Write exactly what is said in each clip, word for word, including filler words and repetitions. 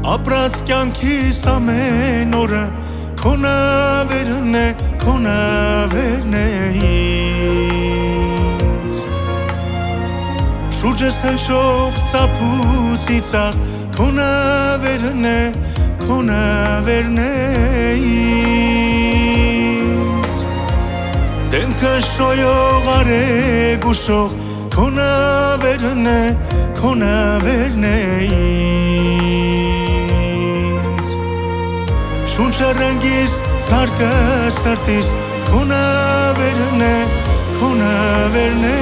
Ապրած կյանքիս ամեն օրը քո նավերն է, քո նավերն է ինձ Շուրջս հնչող ծափու ծիծաղ քո նավերն է, քո նավերն է ինձ Դեմքը շոյող արեգուշող քո նավերն է, քո նավերն է ինձ Շունչը ռնգիս, զարկը սրտիս քո նավերն է, քո նավերն է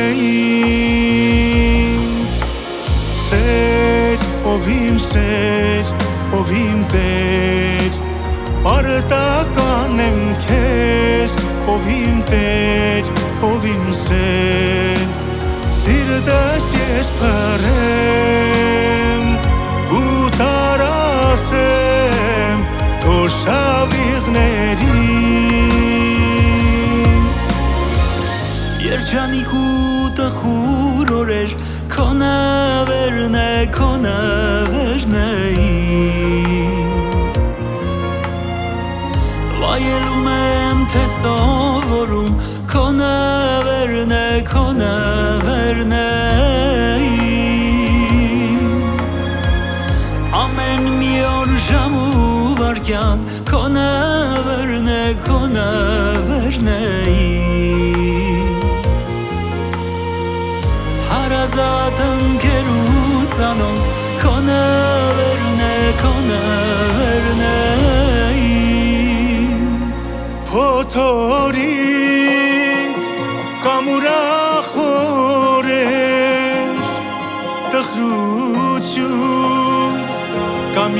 ինձ Սեր, ով իմ սեր, ով իմ տեր Պարտական եմ քեզ, ով իմ տեր, ով իմ սեր Սիրտս ես փռեմ ու տարածեմ քո շավիղներին Երջանիկ ու տխուր օրեր քո նավերն է, քո նավերն է Վայելում եմ, թե սովորում քո նավերն է, քո նավերն է Ամեն մի օր ժամ ու վայրկյան քո նավերն է, քո նավերն է Հարազատ ընկեր ու ծանոթ քո նավերն է, քո նավերն է Փոթորիկ կամ ուրախ օրեր տխրություն կամ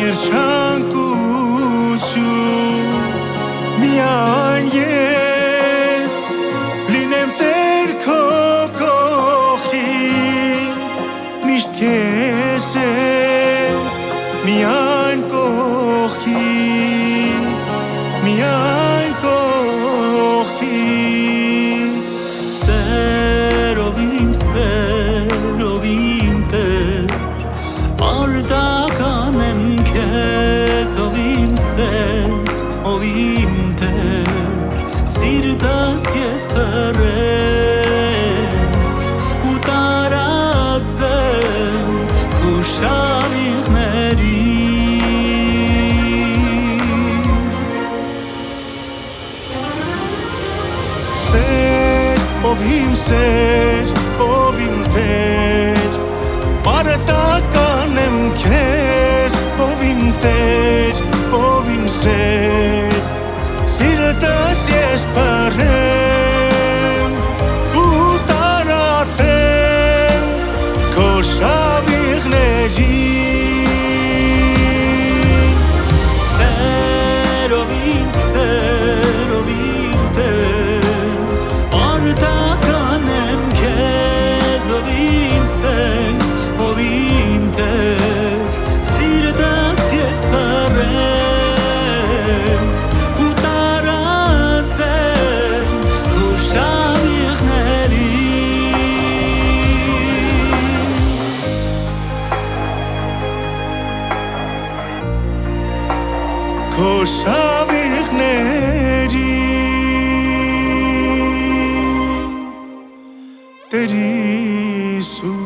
երջանկություն միայն ես լինեմ տեր քո կողքին միշտ քեզ հետ միայն կողքին միայն կողքին Սերով իմ սերով իմ տեր Պարտական եմ քեզ ով իմ սեր ով իմ տեր Սիրտս ես փռեմ ու տարածեմ քո շավիղներին Սեր, ով իմ սեր, ով իմ տեր Պարտական եմ քեզ, ով իմ տեր, ով իմ սեր Սիրտս ես փռեմ ու տարածեմ քո շավիղներին Սերով իմ սերով իմ տեր Պարտական եմ քեզ ով իմ սեր ով իմ տեր Սիրտս ես փռեմ ու տարածեմ քո շավիղներին Քո շավիղներին Տեր Հիսուս